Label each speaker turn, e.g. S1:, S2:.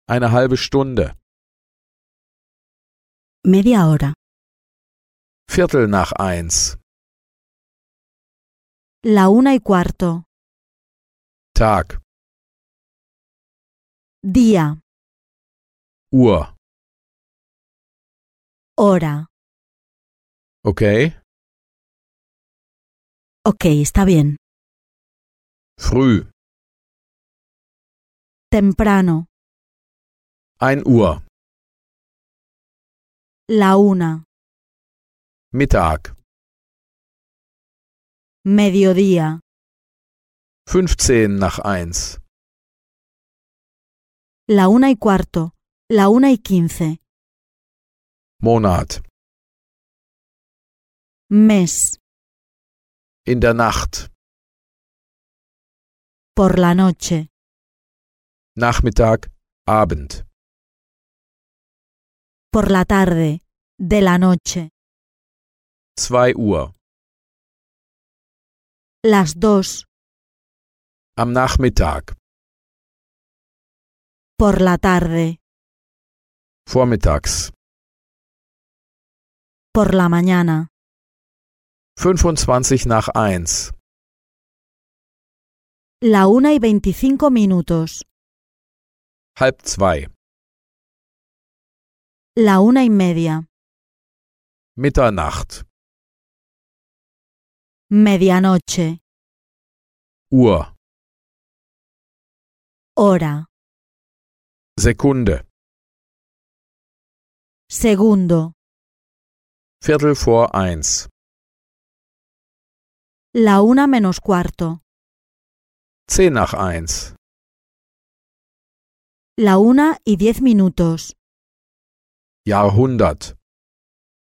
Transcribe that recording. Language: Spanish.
S1: Eine halbe Stunde.
S2: Media hora.
S1: Viertel nach 1.
S2: 1:15.
S1: Tag.
S2: Día.
S1: Uhr.
S2: Hora.
S1: Okay.
S2: Ok, está bien.
S1: Früh.
S2: Temprano.
S1: 1 Uhr.
S2: 1:00.
S1: Mittag.
S2: Mediodía.
S1: 15 nach 1.
S2: 1:15. 1:15.
S1: Monat.
S2: Mes.
S1: In der Nacht.
S2: Por la noche.
S1: Nachmittag. Abend.
S2: Por la tarde. De la noche.
S1: 2 Uhr.
S2: Las 2.
S1: Am Nachmittag.
S2: Por la tarde.
S1: Vormittags.
S2: Por la mañana.
S1: 25 nach 1.
S2: 1:25.
S1: Halb 2.
S2: 1:30.
S1: Mitternacht.
S2: Medianoche.
S1: Uhr.
S2: Hora.
S1: Sekunde.
S2: Segundo.
S1: Viertel vor 1.
S2: 1:15.
S1: 10 nach 1.
S2: 1:10.
S1: Jahrhundert.